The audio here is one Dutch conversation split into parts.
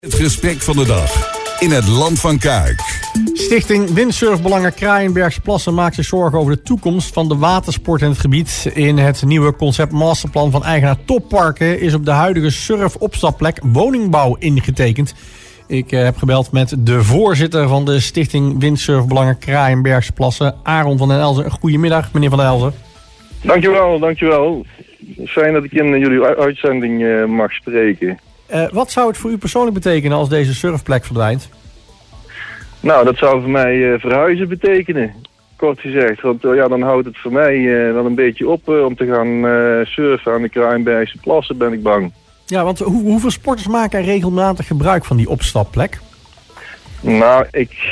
Het gesprek van de dag in het Land van Kuik. Stichting Windsurfbelangen Kraaienbergse Plassen maakt zich zorgen over de toekomst van de watersport in het gebied. In het nieuwe concept masterplan van eigenaar Topparken is op de huidige surfopstapplek woningbouw ingetekend. Ik heb gebeld met de voorzitter van de Stichting Windsurfbelangen Kraaienbergse Plassen, Aaron van den Elzen. Goedemiddag, meneer van den Elzen. Dankjewel. Fijn dat ik in jullie uitzending mag spreken. Wat zou het voor u persoonlijk betekenen als deze surfplek verdwijnt? Nou, dat zou voor mij verhuizen betekenen, kort gezegd. Want dan houdt het voor mij wel een beetje op om te gaan surfen aan de Kraaienbergse Plassen, ben ik bang. Ja, want hoeveel sporters maken er regelmatig gebruik van die opstapplek? Nou,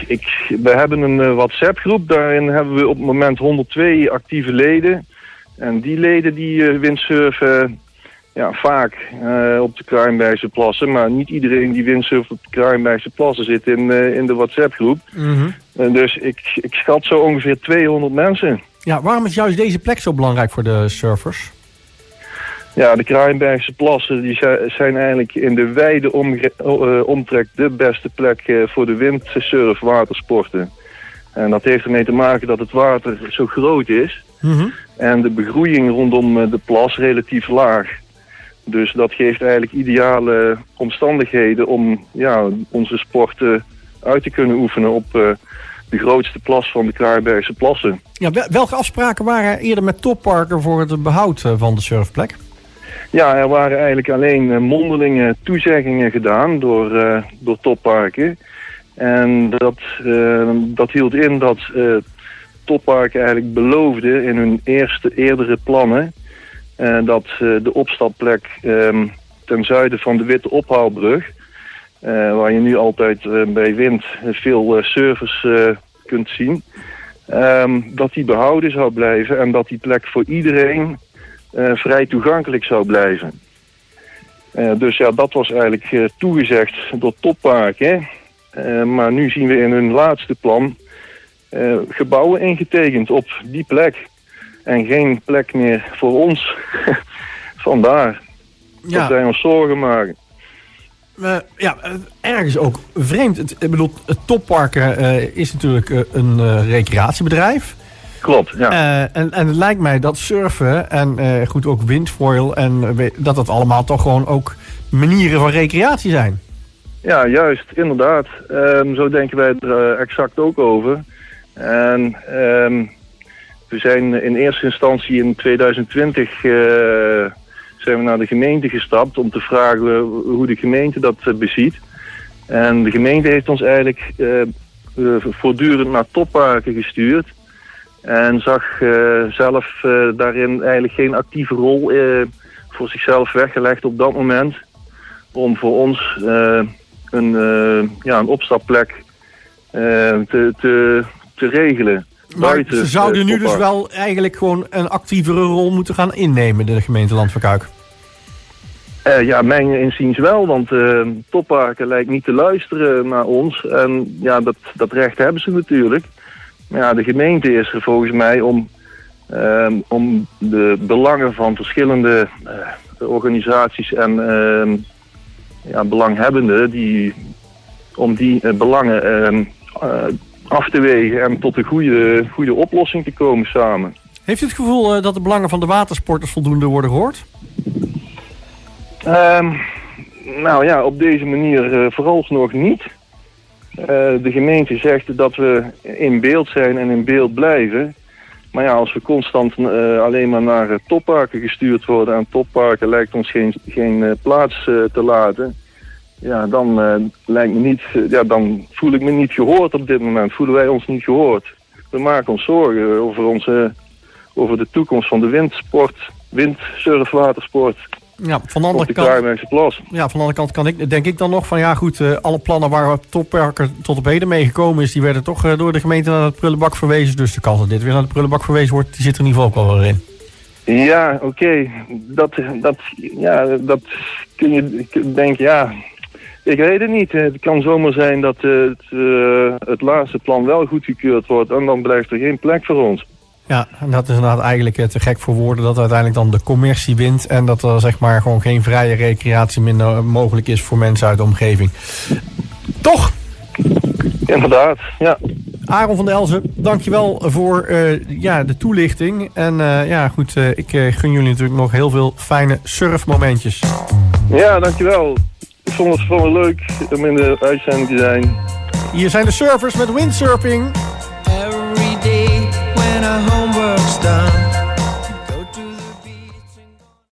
we hebben een WhatsApp-groep. Daarin hebben we op het moment 102 actieve leden. En die leden die windsurfen vaak op de Kraaienbergse Plassen. Maar niet iedereen die windsurft op de Kraaienbergse Plassen zit in de WhatsApp-groep. Mm-hmm. Dus ik schat zo ongeveer 200 mensen. Ja, waarom is juist deze plek zo belangrijk voor de surfers? Ja, de Kraaienbergse Plassen die zijn eigenlijk in de wijde omtrek de beste plek voor de windsurf watersporten. En dat heeft ermee te maken dat het water zo groot is. Mm-hmm. En de begroeiing rondom de plas relatief laag. Dus dat geeft eigenlijk ideale omstandigheden om onze sporten uit te kunnen oefenen op de grootste plas van de Kraaienbergse Plassen. Ja, welke afspraken waren er eerder met Topparken voor het behoud van de surfplek? Ja, er waren eigenlijk alleen mondelinge toezeggingen gedaan door Topparken. En dat hield in dat Topparken eigenlijk beloofde in hun eerdere plannen dat de opstapplek ten zuiden van de Witte Ophaalbrug, waar je nu altijd bij wind veel surfers kunt zien, dat die behouden zou blijven en dat die plek voor iedereen vrij toegankelijk zou blijven. Dus dat was eigenlijk toegezegd door Topparken. Maar nu zien we in hun laatste plan gebouwen ingetekend op die plek. En geen plek meer voor ons. Vandaar dat wij ons zorgen maken. Ergens ook vreemd. Het Topparken is natuurlijk een recreatiebedrijf. Klopt, ja. En het lijkt mij dat surfen en ook windfoil en dat allemaal toch gewoon ook manieren van recreatie zijn. Ja, juist, inderdaad. Zo denken wij er exact ook over. En we zijn in eerste instantie in 2020 zijn we naar de gemeente gestapt om te vragen hoe de gemeente dat beziet. En de gemeente heeft ons eigenlijk voortdurend naar Topparken gestuurd. En zag zelf daarin eigenlijk geen actieve rol voor zichzelf weggelegd op dat moment. Om voor ons een opstapplek te regelen. Maar ze zouden nu dus wel eigenlijk gewoon een actievere rol moeten gaan innemen, de gemeente Land van Kuik. Mijn inziens wel, want Topparken lijkt niet te luisteren naar ons. En dat recht hebben ze natuurlijk. Maar de gemeente is er volgens mij om de belangen van verschillende organisaties en belanghebbenden, om die belangen af te wegen en tot een goede oplossing te komen samen. Heeft u het gevoel dat de belangen van de watersporters voldoende worden gehoord? Op deze manier vooralsnog niet. De gemeente zegt dat we in beeld zijn en in beeld blijven. Maar als we constant alleen maar naar Topparken gestuurd worden en Topparken lijkt ons geen plaats te laten, dan lijkt me niet, dan voel ik me niet gehoord op dit moment. Voelen wij ons niet gehoord. We maken ons zorgen over de toekomst van de windsurfwatersport. Ja, van de andere kant kan ik, denk ik dan nog van alle plannen waar Topparken tot op heden mee gekomen is, die werden toch door de gemeente naar de prullenbak verwezen. Dus de kans dat dit weer naar de prullenbak verwezen wordt, die zit er in ieder geval ook wel weer in. Ja, oké. Dat kun je denken, ik weet het niet. Het kan zomaar zijn dat het laatste plan wel goedgekeurd wordt en dan blijft er geen plek voor ons. Ja, en dat is inderdaad eigenlijk te gek voor woorden dat uiteindelijk dan de commercie wint en dat er zeg maar gewoon geen vrije recreatie minder mogelijk is voor mensen uit de omgeving. Toch? Inderdaad, ja. Aaron van der Elzen, dankjewel voor de toelichting. En ik gun jullie natuurlijk nog heel veel fijne surfmomentjes. Ja, dankjewel. Ik vond het wel leuk om in de uitzending te zijn. Hier zijn de surfers met windsurfing. Every day when our homework's done,